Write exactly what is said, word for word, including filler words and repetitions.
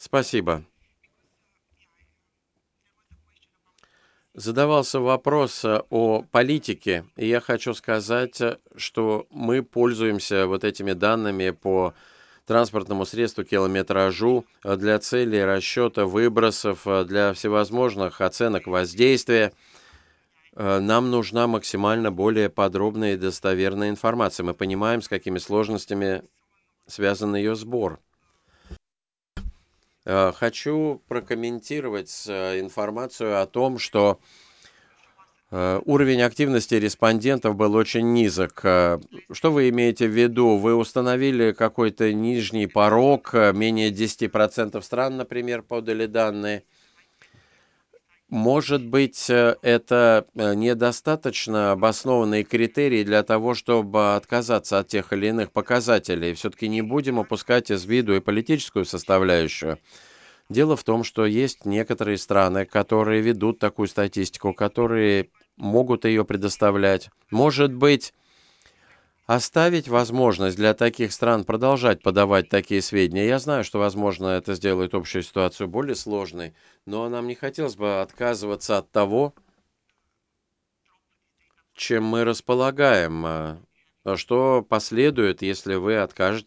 Спасибо. Задавался вопрос э, о политике, и я хочу сказать, э, что мы пользуемся вот этими данными по транспортному средству, километражу э, для целей расчета выбросов, э, для всевозможных оценок воздействия. Э, Нам нужна максимально более подробная и достоверная информация. Мы понимаем, с какими сложностями связан ее сбор. Э, Хочу прокомментировать э, информацию о том, что Э, уровень активности респондентов был очень низок. Э, Что вы имеете в виду? Вы установили какой-то нижний порог, э, менее десяти процентов стран, например, подали данные. Может быть, э, это э, недостаточно обоснованные критерии для того, чтобы отказаться от тех или иных показателей. Все-таки не будем упускать из виду и политическую составляющую. Дело в том, что есть некоторые страны, которые ведут такую статистику, которые могут ее предоставлять. Может быть, оставить возможность для таких стран продолжать подавать такие сведения. Я знаю, что, возможно, это сделает общую ситуацию более сложной, но нам не хотелось бы отказываться от того, чем мы располагаем. А, а Что последует, если вы откажетесь